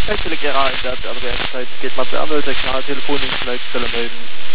Natürlich Ihrer in der RWS-Zeit geht mal bei Arnold Signal, Telefondienstleitstelle melden.